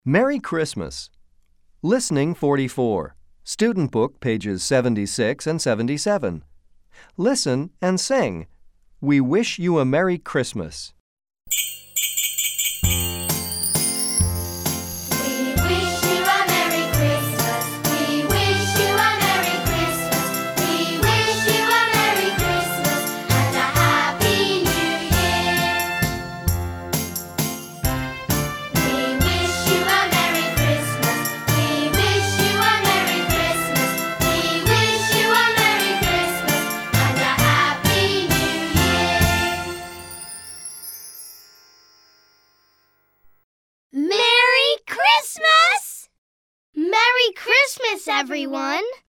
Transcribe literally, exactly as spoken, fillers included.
Merry Christmas. Listening forty-four. Student Book, pages seventy-six and seventy-seven. Listen and sing. We wish you a Merry Christmas. Merry Christmas! Merry Christmas, everyone!